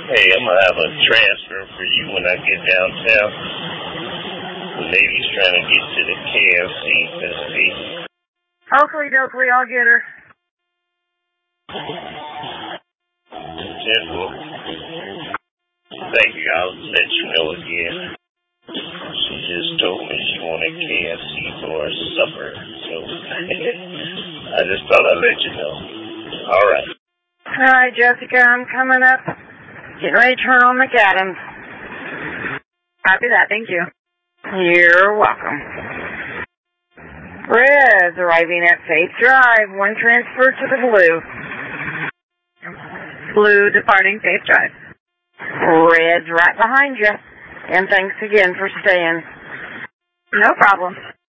Hey, I'm gonna have a transfer for you when I get downtown. The lady's trying to get to the KFC festival. Hopefully, I'll get her. General. Thank you. I'll let you know again. She just told me she wanted KFC for her supper, so I just thought I'd let you know. All right. All right, Jessica, I'm coming up. Getting ready to turn on McAdams. Copy that. Thank you. You're welcome. Red's arriving at Faith Drive. One transfer to the Blue. Blue departing Faith Drive. Red's right behind you. And thanks again for staying. No problem.